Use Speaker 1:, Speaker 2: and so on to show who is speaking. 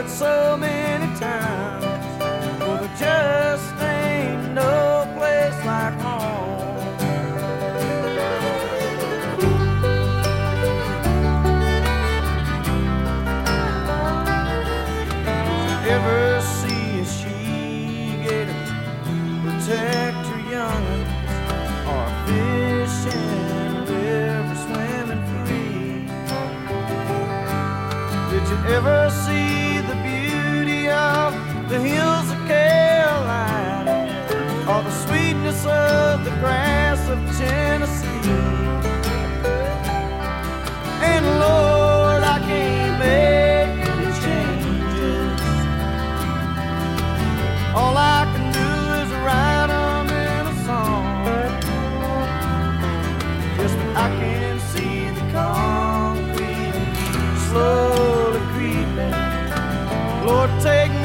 Speaker 1: it so many times. Well, there just ain't no place like home. Ever see a she-gator protect her young'uns, or a fish in a river swimming free? Did you ever see the beauty of the hills of Carolina, or the sweetness of the grass of Tennessee? And Lord, I can't make any changes. All I can do is write them in a song. Yes, but I can see the concrete slowly creeping. Lord, take